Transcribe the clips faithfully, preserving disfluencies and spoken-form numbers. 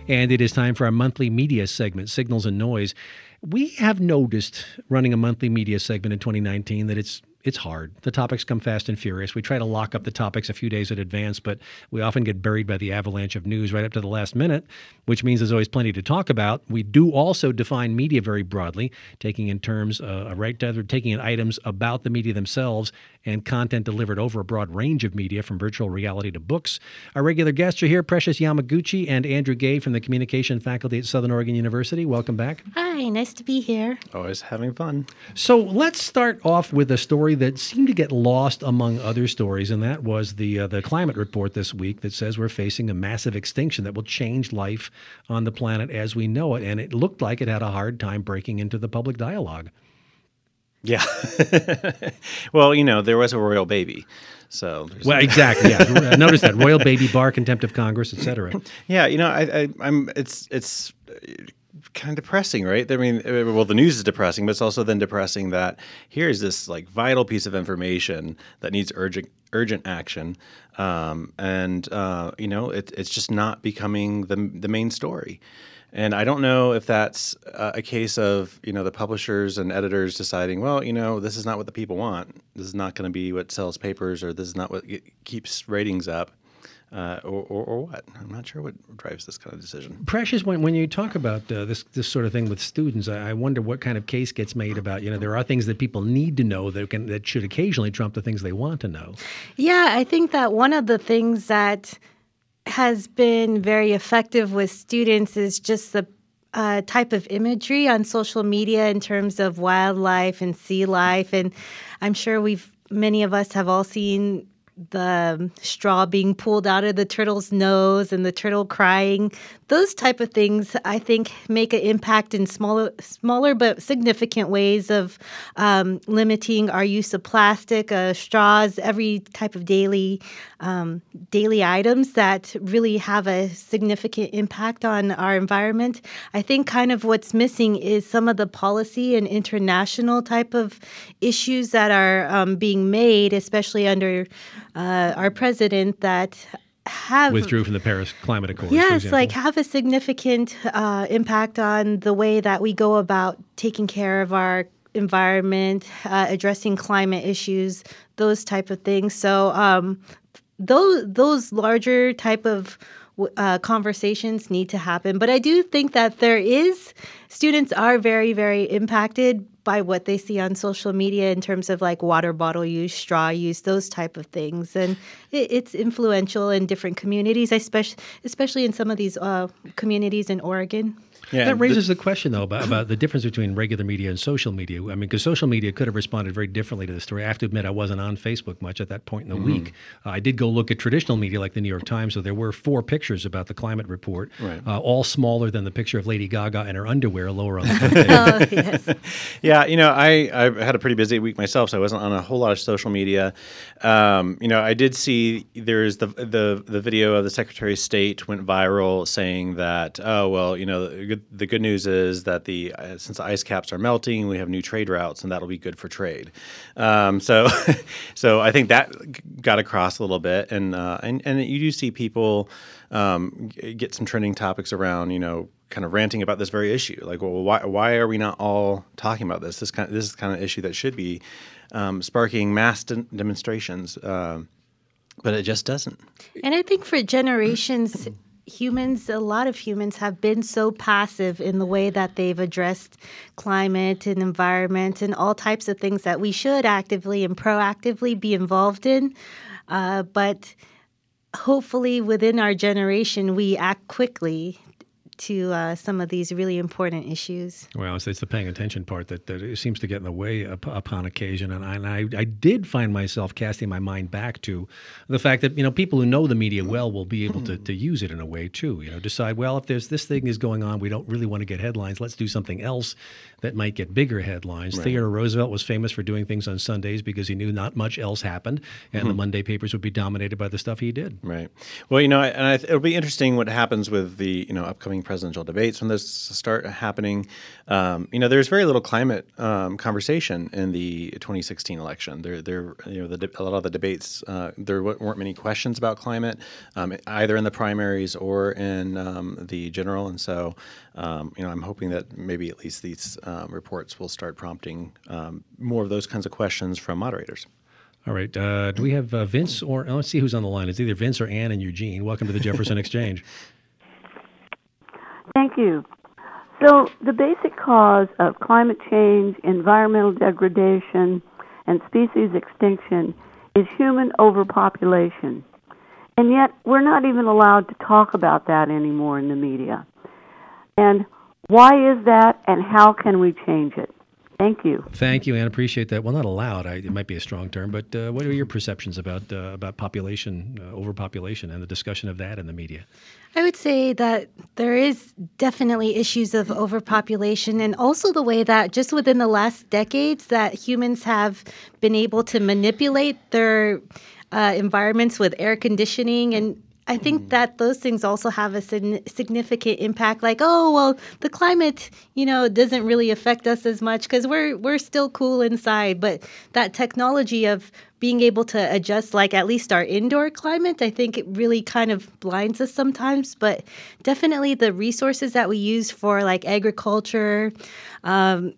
And it is time for our monthly media segment, Signals and Noise. We have noticed running a monthly media segment in twenty nineteen that it's it's hard. The topics come fast and furious. We try to lock up the topics a few days in advance, but we often get buried by the avalanche of news right up to the last minute, which means there's always plenty to talk about. We do also define media very broadly, taking in terms, uh, right, taking in items about the media themselves and content delivered over a broad range of media, from virtual reality to books. Our regular guests are here, Precious Yamaguchi and Andrew Gay from the Communication Faculty at Southern Oregon University. Welcome back. Hi, nice to be here. Always having fun. So let's start off with a story that seemed to get lost among other stories, and that was the uh, the climate report this week that says we're facing a massive extinction that will change life on the planet as we know it, and it looked like it had a hard time breaking into the public dialogue. Yeah. Well, you know, there was a royal baby. So well, exactly. Yeah. Notice that royal baby, bar, contempt of Congress, et cetera. Yeah. You know, I, I, I'm. It's it's kind of depressing, right? I mean, well, the news is depressing, but it's also then depressing that here's this like vital piece of information that needs urgent urgent action, um, and uh, you know, it, it's just not becoming the the main story. And I don't know if that's uh, a case of, you know, the publishers and editors deciding, well, you know, this is not what the people want. This is not going to be what sells papers, or this is not what keeps ratings up, uh, or, or, or what. I'm not sure what drives this kind of decision. Precious, when, when you talk about uh, this this sort of thing with students, I, I wonder what kind of case gets made about, you know, there are things that people need to know that can that should occasionally trump the things they want to know. Yeah, I think that one of the things that has been very effective with students is just the uh, type of imagery on social media in terms of wildlife and sea life. And I'm sure we've many of us have all seen the straw being pulled out of the turtle's nose and the turtle crying. Those type of things, I think, make an impact in smaller, smaller but significant ways of um, limiting our use of plastic, uh, straws, every type of daily um, daily items that really have a significant impact on our environment. I think kind of what's missing is some of the policy and international type of issues that are um, being made, especially under uh, our president, that have withdrew from the Paris Climate Accords. Yes, like have a significant uh, impact on the way that we go about taking care of our environment, uh, addressing climate issues, those type of things. So um, those those larger type of uh, conversations need to happen. But I do think that there is students are very, very impacted by what they see on social media in terms of like water bottle use, straw use, those type of things. And it, it's influential in different communities, especially especially in some of these uh, communities in Oregon. Yeah, that raises the, the question, though, about, about the difference between regular media and social media. I mean, because social media could have responded very differently to the story. I have to admit, I wasn't on Facebook much at that point in the mm-hmm. week. Uh, I did go look at traditional media like the New York Times, so there were four pictures about the climate report, right. uh, all smaller than the picture of Lady Gaga in her underwear lower on the front page. Oh, yes. Yeah, you know, I, I had a pretty busy week myself, so I wasn't on a whole lot of social media. Um, you know, I did see there's the, the, the video of the Secretary of State went viral saying that, oh, well, you know, the good, the good news is is that the uh, since the ice caps are melting, we have new trade routes, and that'll be good for trade. Um, so, so I think that got across a little bit, and uh, and and you do see people um, get some trending topics around, you know, kind of ranting about this very issue. Like, well, why why are we not all talking about this? This kind of, this is the kind of issue that should be um, sparking mass de- demonstrations, uh, but it just doesn't. And I think for generations. Humans, a lot of humans have been so passive in the way that they've addressed climate and environment and all types of things that we should actively and proactively be involved in. Uh, but hopefully within our generation, we act quickly to uh, some of these really important issues. Well, it's, it's the paying attention part that, that it seems to get in the way up, upon occasion. And, I, and I, I did find myself casting my mind back to the fact that, you know, people who know the media well will be able to, to use it in a way, too. You know, decide, well, if there's this thing is going on, we don't really want to get headlines. Let's do something else that might get bigger headlines. Right. Theodore Roosevelt was famous for doing things on Sundays because he knew not much else happened, and mm-hmm. the Monday papers would be dominated by the stuff he did. Right. Well, you know, and I, it'll be interesting what happens with the, you know, upcoming president presidential debates when those start happening. Um, you know, there's very little climate um, conversation in the twenty sixteen election. There, there, you know, the, de- a lot of the debates, uh, there w- weren't many questions about climate, um, either in the primaries or in um, the general. And so, um, you know, I'm hoping that maybe at least these um, reports will start prompting um, more of those kinds of questions from moderators. All right. Uh, do we have uh, Vince or oh, let's see who's on the line. It's either Vince or Ann and Eugene. Welcome to the Jefferson Exchange. Thank you. So the basic cause of climate change, environmental degradation, and species extinction is human overpopulation. And yet we're not even allowed to talk about that anymore in the media. And why is that, and how can we change it? Thank you. Thank you, Ann. Appreciate that. Well, not allowed. I, it might be a strong term, but uh, what are your perceptions about uh, about population, uh, overpopulation, and the discussion of that in the media? I would say that there is definitely issues of overpopulation, and also the way that just within the last decades that humans have been able to manipulate their uh, environments with air conditioning. And I think that those things also have a sig- significant impact. Like, oh, well, the climate, you know, doesn't really affect us as much because we're we're still cool inside. But that technology of being able to adjust, like at least our indoor climate, I think it really kind of blinds us sometimes. But definitely the resources that we use for like agriculture, um,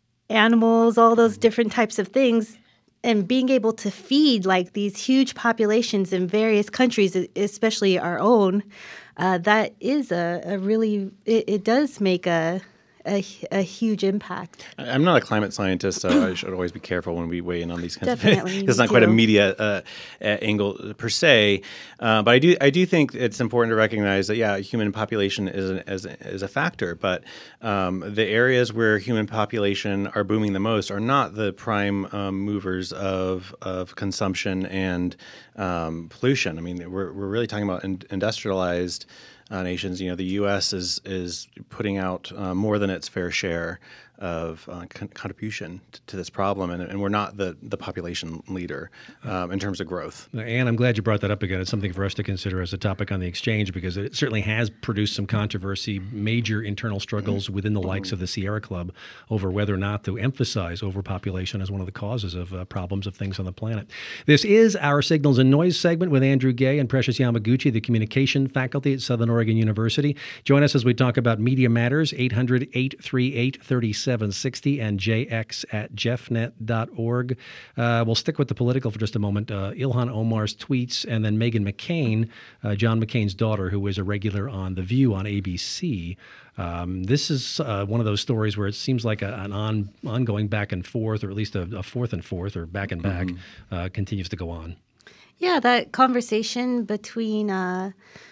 animals, all those different types of things, and being able to feed like these huge populations in various countries, especially our own, uh, that is a, a really, it, it does make a, a a huge impact. I'm not a climate scientist, so I should always be careful when we weigh in on these kinds Definitely, of things. me It's not quite a too. media uh, uh, angle per se, uh, but I do I do think it's important to recognize that yeah, human population is an, is, is a factor, but um, the areas where human population are booming the most are not the prime um, movers of of consumption and um, pollution. I mean, we're we're really talking about in, industrialized Uh, nations. You know, the U S is is putting out uh, more than its fair share of uh, con- contribution t- to this problem, and, and we're not the the population leader um, in terms of growth. Ann, I'm glad you brought that up again. It's something for us to consider as a topic on the exchange because it certainly has produced some controversy, major internal struggles within the likes of the Sierra Club over whether or not to emphasize overpopulation as one of the causes of uh, problems of things on the planet. This is our Signals and Noise segment with Andrew Gay and Precious Yamaguchi, the communication faculty at Southern Oregon University. Join us as we talk about Media Matters, eight hundred, eight three eight, three seven six zero and j x at jeffnet dot org. Uh, we'll stick with the political for just a moment. Uh, Ilhan Omar's tweets, and then Meghan McCain, uh, John McCain's daughter, who is a regular on The View on A B C. Um, this is uh, one of those stories where it seems like a, an on, ongoing back and forth, or at least a, a forth and forth, or back and back, mm-hmm. uh, continues to go on. Yeah, that conversation between uh,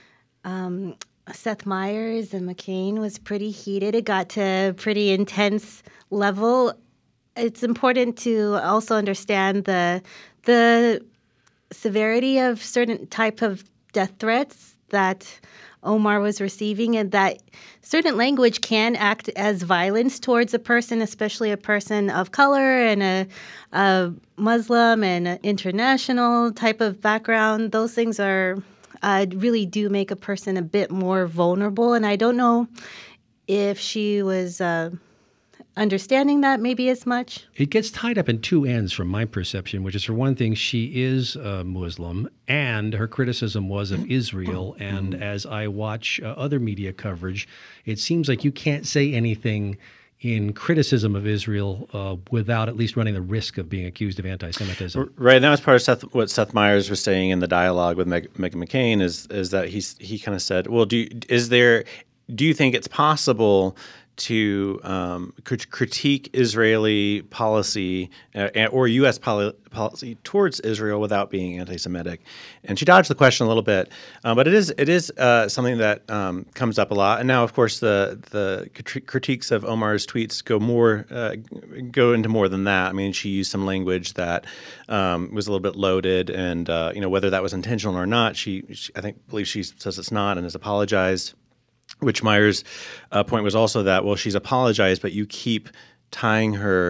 um, Seth Meyers and McCain was pretty heated. It got to a pretty intense level. It's important to also understand the the severity of certain type of death threats that Omar was receiving, and that certain language can act as violence towards a person, especially a person of color and a, a Muslim and an international type of background. Those things are uh, really do make a person a bit more vulnerable, and I don't know if she was uh, understanding that maybe as much. It gets tied up in two ends from my perception, which is, for one thing, she is a Muslim, and her criticism was of Israel. And as I watch uh, other media coverage, it seems like you can't say anything in criticism of Israel uh, without at least running the risk of being accused of anti-Semitism. Right, and that was part of Seth, what Seth Meyers was saying in the dialogue with Meg, Meghan McCain is is that he's he kind of said, well, do you, is there do you think it's possible to um, crit- critique Israeli policy uh, or U S poli- policy towards Israel without being anti-Semitic? And she dodged the question a little bit, uh, but it is it is uh, something that um, comes up a lot. And now, of course, the the crit- critiques of Omar's tweets go more uh, go into more than that. I mean, she used some language that um, was a little bit loaded, and uh, you know, whether that was intentional or not, she, she I think believes she says it's not and has apologized. Which Meyers' uh, point was also that, well, she's apologized, but you keep tying her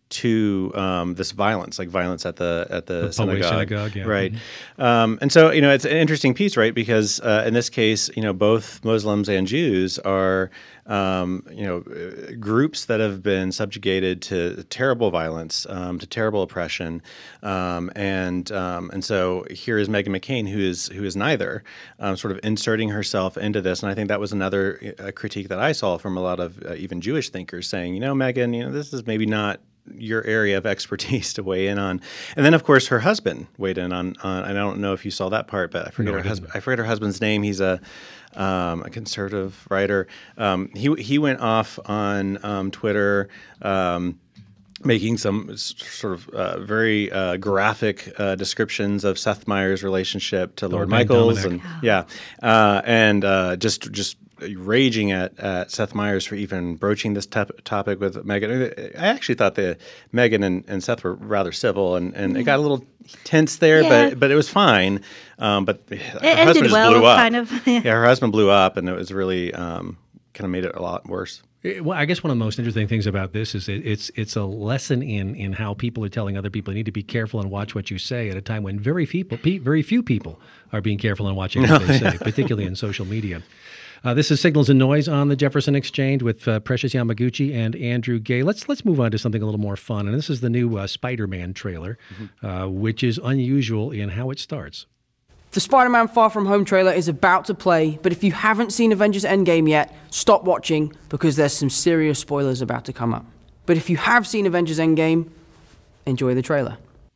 to um, this violence, like violence at the at the, The Poway synagogue, synagogue, yeah. right? Um, and so, you know, it's an interesting piece, right? Because uh, in this case, you know, both Muslims and Jews are, um, you know, uh, groups that have been subjugated to terrible violence, um, to terrible oppression, um, and um, and so here is Meghan McCain, who is who is neither, um, sort of inserting herself into this, and I think that was another uh, critique that I saw from a lot of uh, even Jewish thinkers saying, you know, Meghan, you know, this is maybe not your area of expertise to weigh in on. And then, of course, her husband weighed in on, on I don't know if you saw that part, but I forget No, her I husband. I forget her husband's name. He's a um, a conservative writer. Um, he he went off on um, Twitter. Um, making some s- sort of uh, very uh, graphic uh, descriptions of Seth Meyers' relationship to Lord, Lord Michaels, Dominic. and yeah, uh, and uh, just just raging at, at Seth Meyers for even broaching this top- topic with Meghan. I actually thought that Meghan and, and Seth were rather civil, and, and it got a little tense there, Yeah. but but it was fine. Um, but her ended husband just well, blew up. kind of, yeah. yeah, her husband blew up, and it was really um, kind of made it a lot worse. It- Well, I guess one of the most interesting things about this is it, it's it's a lesson in in how people are telling other people you need to be careful and watch what you say at a time when very few people, pe- very few people are being careful and watching what they say, particularly in social media. Uh, this is Signals and Noise on the Jefferson Exchange with uh, Precious Yamaguchi and Andrew Gay. Let's let's move on to something a little more fun, and this is the new uh, Spider-Man trailer, uh, which is unusual in how it starts. The Spider-Man Far From Home trailer is about to play, but if you haven't seen Avengers Endgame yet, stop watching because there's some serious spoilers about to come up. But if you have seen Avengers Endgame, enjoy the trailer.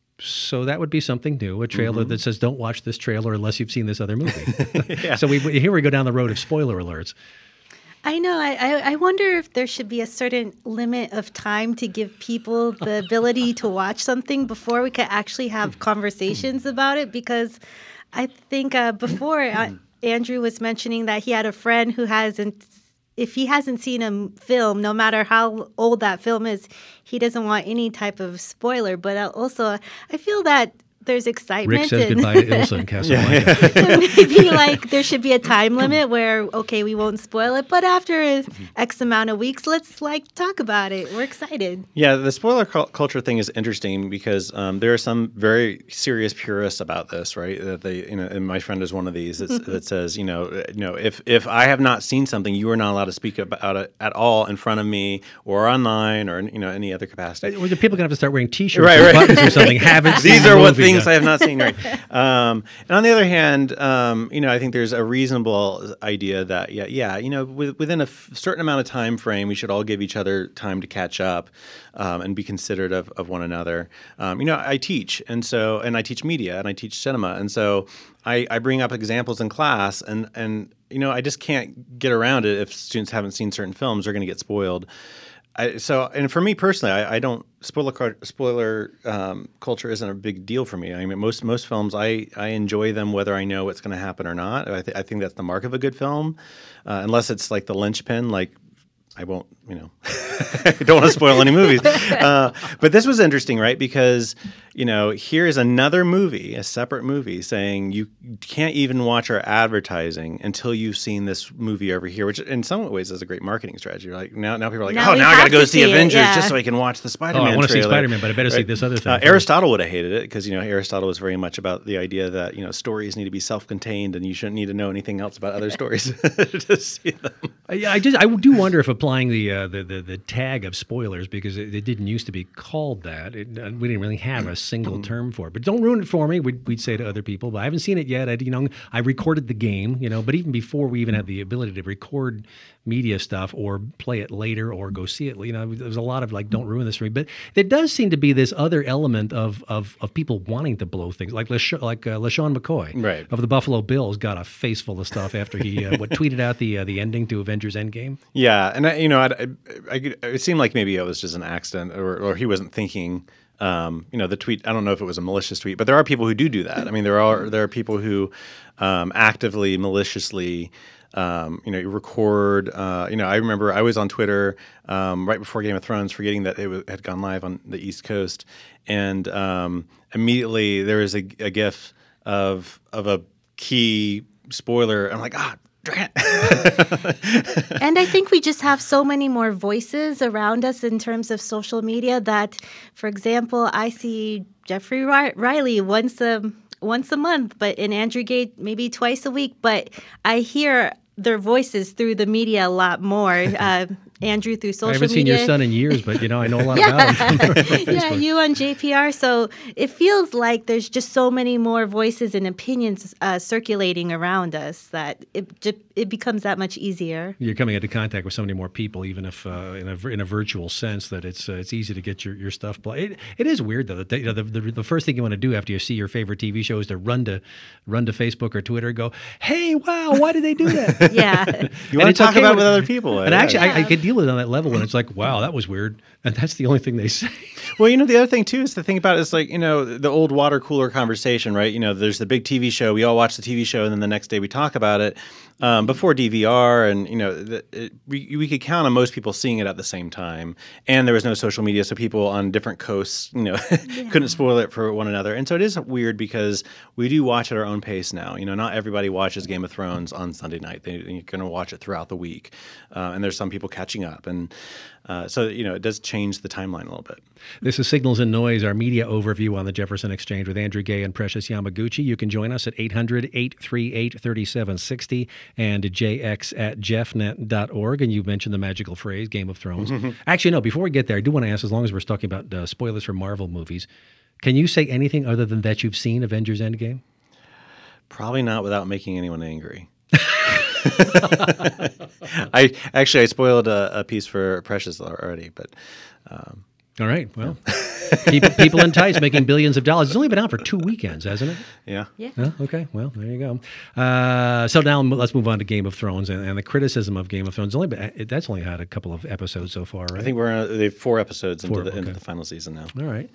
So that would be something new, a trailer Mm-hmm. that says, don't watch this trailer unless you've seen this other movie. So we, here we go down the road of spoiler alerts. I know. I, I I wonder if there should be a certain limit of time to give people the ability to watch something before we could actually have conversations about it. Because I think uh, before uh, Andrew was mentioning that he had a friend who hasn't, if he hasn't seen a m- film, no matter how old that film is, he doesn't want any type of spoiler. But uh, also, I feel that there's excitement. Rick says and- goodbye to Ilsa in Casablanca. Maybe like there should be a time limit where okay, we won't spoil it, but after X amount of weeks, let's like talk about it. We're excited. Yeah, the spoiler cul- culture thing is interesting because um, there are some very serious purists about this, right? That they, you know, and my friend is one of these that's, that says, you know, uh, you know, if if I have not seen something, you are not allowed to speak about it at all in front of me or online or you know any other capacity. Well, the people are going to have to start wearing T-shirts Right, or right. buttons or something. Haven't seen These the are what movie things yet. I have not seen. Right. Um, and on the other hand, um, you know, I think there's a reasonable idea that yeah, yeah, you know, with, within a f- certain amount of time frame, we should all give each other time to catch up um, and be considerate of, of one another. Um, you know, I teach, and so and I teach media and I teach cinema, and so I, I bring up examples in class, and and you know, I just can't get around it if students haven't seen certain films; they're going to get spoiled. I, so, and for me personally, I, I don't spoiler car- spoiler um, culture isn't a big deal for me. I mean, most most films, I, I enjoy them whether I know what's going to happen or not. I, th- I think that's the mark of a good film, uh, unless it's like the linchpin, like. I won't, you know, I don't want to spoil any movies. Uh, but this was interesting, right? Because, you know, here's another movie, a separate movie, saying you can't even watch our advertising until you've seen this movie over here, which in some ways is a great marketing strategy. Like now, now people are like, Now oh, we now I got have to go to see see it, Avengers yeah. just so I can watch the Oh, Spider-Man I want to see trailer. Spider-Man, but I better see Right? this other thing. Uh, first. Aristotle would have hated it because, you know, Aristotle was very much about the idea that, you know, stories need to be self-contained and you shouldn't need to know anything else about other stories to see them. Uh, Yeah, I just I do wonder if applying the uh, the, the the tag of spoilers, because it, it didn't used to be called that. It, uh, we didn't really have a single term for it. But don't ruin it for me. We'd, we'd say to other people. But I haven't seen it yet. I you know I recorded the game. You know, but even before we even had the ability to record media stuff or play it later or go see it, you know, there's a lot of like, don't ruin this for me. But there does seem to be this other element of of, of people wanting to blow things, like Lash- like uh, LaShawn McCoy Right. of the Buffalo Bills got a face full of stuff after he uh, what tweeted out the uh, the ending to Avengers Endgame. Yeah, and I, you know, I, I, I, it seemed like maybe it was just an accident, or, or he wasn't thinking. Um, you know, the tweet. I don't know if it was a malicious tweet, but there are people who do do that. I mean, there are there are people who um, actively, maliciously, um, you know, record. Uh, you know, I remember I was on Twitter um, right before Game of Thrones, forgetting that it w- had gone live on the East Coast, and um, immediately there was a, a GIF of of a key spoiler. I'm like, ah. And I think we just have so many more voices around us in terms of social media that, for example, I see Jeffrey Riley once a once a month, but in Andrew Gate maybe twice a week. But I hear their voices through the media a lot more. Uh, Andrew through social media. I haven't seen media. your son in years, but you know I know a lot yeah. about him from, from Facebook. Yeah, you on J P R. So it feels like there's just so many more voices and opinions uh, circulating around us that it just, it becomes that much easier. You're coming into contact with so many more people, even if uh, in a in a virtual sense, that it's uh, it's easy to get your, your stuff played. It, it is weird though that they, you know, the, the the first thing you want to do after you see your favorite T V show is to run to run to Facebook or Twitter and go, "Hey, wow, why did they do that?" Yeah, you want to talk okay about it when, with other people. And yeah. actually, yeah. I, I could deal with it on that level when it's like, "Wow, that was weird," and that's the only thing they say. Well, you know, the other thing too is to think about is like, you know, the old water cooler conversation, right? You know, there's the big T V show. We all watch the T V show, and then the next day we talk about it. Um, before D V R, and you know, the, it, we we could count on most people seeing it at the same time, and there was no social media, so people on different coasts, you know, yeah. couldn't spoil it for one another. And so it is weird because we do watch at our own pace now. You know, not everybody watches Game of Thrones on Sunday night; they, they're going to watch it throughout the week, uh, and there's some people catching up, and uh, so you know, it does change the timeline a little bit. This is Signals and Noise, our media overview on the Jefferson Exchange with Andrew Gay and Precious Yamaguchi. You can join us at eight hundred, eight three eight, three seven six zero and jx at jeffnet dot org. And you mentioned the magical phrase, Game of Thrones. Mm-hmm. Actually, no, before we get there, I do want to ask, as long as we're talking about uh, spoilers for Marvel movies, can you say anything other than that you've seen Avengers Endgame? Probably not without making anyone angry. I actually I spoiled a, a piece for Precious already, but um, all right. Well, people, people in tights making billions of dollars. It's only been out for two weekends, hasn't it? Yeah. Yeah. Oh, okay. Well, there you go. Uh, so now let's move on to Game of Thrones and, and the criticism of Game of Thrones. Only been, that's only had a couple of episodes so far, right? I think we're uh, they have four episodes four, into the okay. into the final season now. All right.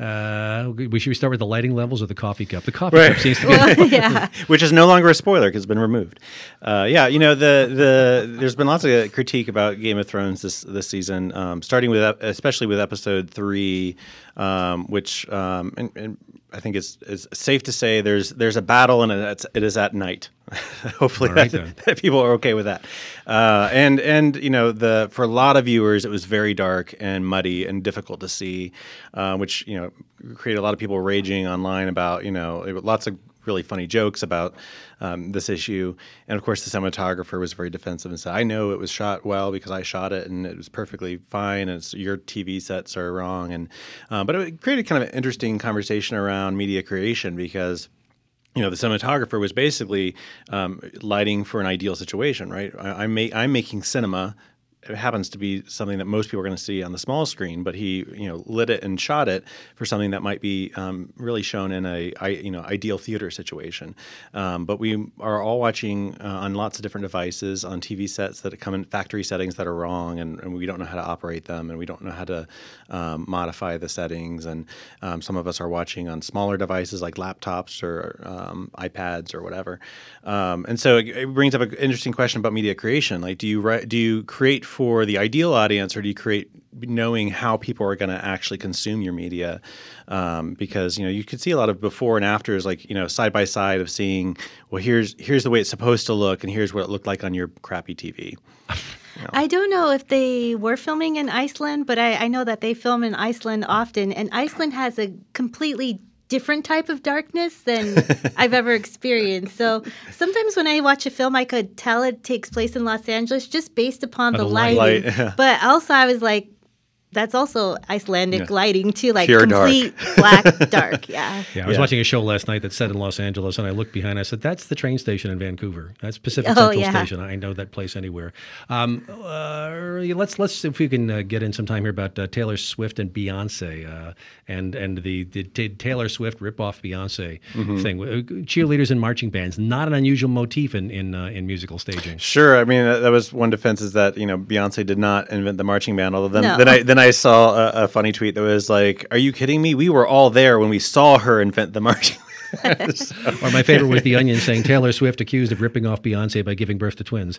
Uh, we should we start with the lighting levels or the coffee cup? The coffee right. cup seems to be, well, yeah. which is no longer a spoiler because it's been removed. Uh, yeah, you know the the there's been lots of critique about Game of Thrones this this season, um, starting with especially with episode three, um, which um, and, and I think it's, it's safe to say there's there's a battle and it's, it is at night. Hopefully right, that, that people are okay with that. Uh, and and you know the for a lot of viewers it was very dark and muddy and difficult to see, uh, which you know created a lot of people raging online about you know lots of really funny jokes about um, this issue. And of course the cinematographer was very defensive and said, I know it was shot well because I shot it and it was perfectly fine and it's, your T V sets are wrong. And uh, but it created kind of an interesting conversation around media creation because you know, the cinematographer was basically um, lighting for an ideal situation, right? I, I'm, ma- I'm making cinema. It happens to be something that most people are going to see on the small screen, but he, you know, lit it and shot it for something that might be um, really shown in a, you know, ideal theater situation. Um, but we are all watching uh, on lots of different devices on T V sets that come in factory settings that are wrong, and, and we don't know how to operate them, and we don't know how to um, modify the settings. And um, some of us are watching on smaller devices like laptops or um, iPads or whatever. Um, and so it, it brings up an interesting question about media creation. Like, do you ri- do you create for the ideal audience, or do you create knowing how people are going to actually consume your media? Um, because you know you could see a lot of before and afters, like you know side by side of seeing, well, here's here's the way it's supposed to look, and here's what it looked like on your crappy T V. You know. I don't know if they were filming in Iceland, but I, I know that they film in Iceland often, and Iceland has a completely different type of darkness than I've ever experienced. So sometimes when I watch a film, I could tell it takes place in Los Angeles just based upon oh, the, the lighting. light, yeah. But also I was like, that's also Icelandic yeah. lighting too, like Pure complete black dark. Yeah. Yeah, I was Yeah. watching a show last night that's set in Los Angeles, and I looked behind. I said, "That's the train station in Vancouver. That's Pacific Oh, Central yeah. Station. I know that place anywhere." Um, uh, let's let's see if we can uh, get in some time here about uh, Taylor Swift and Beyonce, uh, and and the, the t- Taylor Swift ripoff Beyonce Mm-hmm. thing. Uh, Cheerleaders and marching bands, not an unusual motif in in, uh, in musical staging. Sure, I mean that, that was one defense is that you know Beyonce did not invent the marching band. Although then, No. then I then I saw a, a funny tweet that was like, "Are you kidding me? We were all there when we saw her invent the marching." So, Or my favorite was The Onion saying Taylor Swift accused of ripping off Beyonce by giving birth to twins.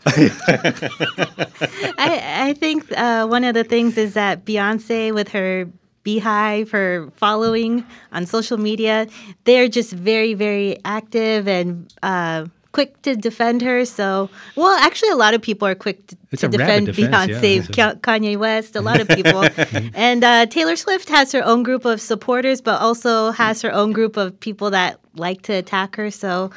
I, I think uh, one of the things is that Beyonce with her Beehive, her following on social media, they're just very, very active and uh, quick to defend her. So, well, actually, a lot of people are quick to, It's to a rapid defend defense, yeah. Beyonce, It's a- Ka- Kanye West, a lot of people. And uh, Taylor Swift has her own group of supporters, but also has her own group of people that like to attack her. So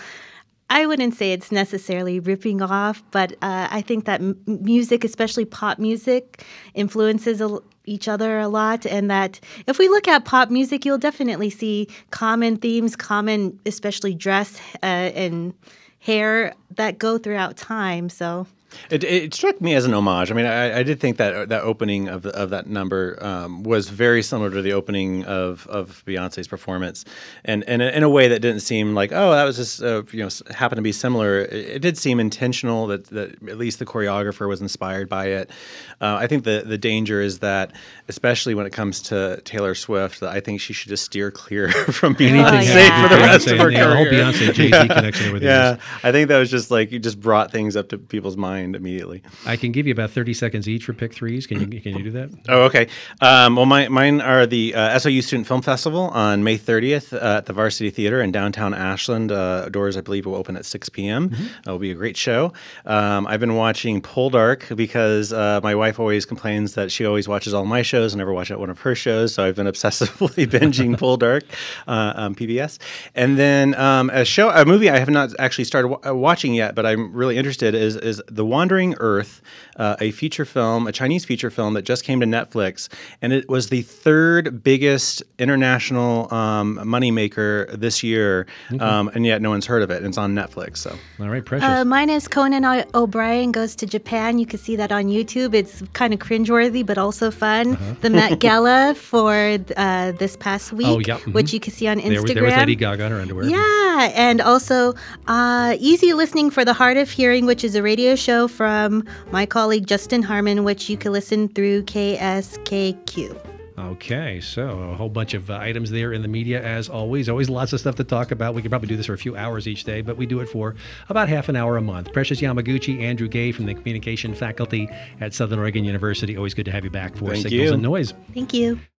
I wouldn't say it's necessarily ripping off, but uh, I think that m- music, especially pop music, influences a, each other a lot. And that if we look at pop music, you'll definitely see common themes, common, especially dress uh, and hair that go throughout time. So. It, it struck me as an homage. I mean, I, I did think that that opening of of that number um, was very similar to the opening of, of Beyonce's performance, and, and in a way that didn't seem like, oh, that was just uh, you know happened to be similar. It, it did seem intentional that, that at least the choreographer was inspired by it. Uh, I think the the danger is that, especially when it comes to Taylor Swift, that I think she should just steer clear from Anything Beyonce yeah. for the rest Beyonce, of her yeah, the whole career. Beyonce Jay-Z yeah. connection over the Yeah, years. I think that was just like you just brought things up to people's mind immediately. I can give you about thirty seconds each for pick threes. Can you can you do that? Oh, okay. Um, well, my, mine are the uh, S O U Student Film Festival on May thirtieth uh, at the Varsity Theater in downtown Ashland. Uh, doors, I believe, will open at six p.m. Mm-hmm. It will be a great show. Um, I've been watching Poldark because uh, my wife always complains that she always watches all my shows and never watch one of her shows. So I've been obsessively binging Poldark uh, on P B S. And then um, a show, a movie I have not actually started w- watching yet, but I'm really interested is is The Wandering Earth, uh, a feature film, a Chinese feature film that just came to Netflix, and it was the third biggest international um, moneymaker this year, um, and yet no one's heard of it. And it's on Netflix. So All right, Precious. Uh, mine is Conan o- O'Brien Goes to Japan. You can see that on YouTube. It's kind of cringeworthy, but also fun. Uh-huh. The Met Gala for uh, this past week, Oh, yeah, mhm. which you can see on Instagram. there, was- there was Lady Gaga in her underwear. Yeah, and also uh, Easy Listening for the Hard of Hearing, which is a radio show from my colleague Justin Harmon, which you can listen through K S K Q. Okay, so a whole bunch of uh, items there in the media, as always. Always lots of stuff to talk about. We could probably do this for a few hours each day, but we do it for about half an hour a month. Precious Yamaguchi, Andrew Gay from the Communication Faculty at Southern Oregon University. Always good to have you back for Thank Signals you. and Noise. Thank you.